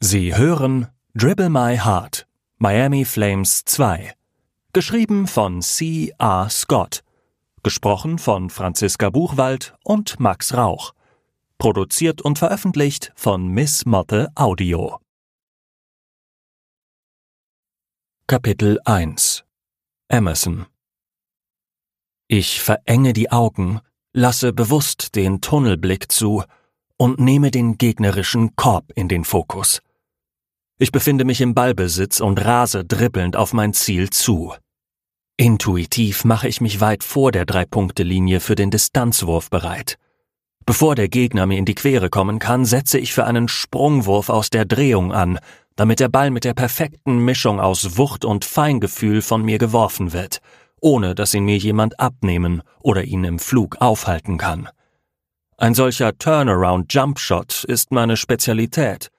Sie hören Dribble My Heart, Miami Flames 2. Geschrieben von C. R. Scott. Gesprochen von Franziska Buchwald und Max Rauch. Produziert und veröffentlicht von Miss Motte Audio. Kapitel 1. Emerson. Ich verenge die Augen, lasse bewusst den Tunnelblick zu und nehme den gegnerischen Korb in den Fokus. Ich befinde mich im Ballbesitz und rase dribbelnd auf mein Ziel zu. Intuitiv mache ich mich weit vor der 3-Punkte-Linie für den Distanzwurf bereit. Bevor der Gegner mir in die Quere kommen kann, setze ich für einen Sprungwurf aus der Drehung an, damit der Ball mit der perfekten Mischung aus Wucht und Feingefühl von mir geworfen wird, ohne dass ihn mir jemand abnehmen oder ihn im Flug aufhalten kann. Ein solcher Turnaround-Jump-Shot ist meine Spezialität,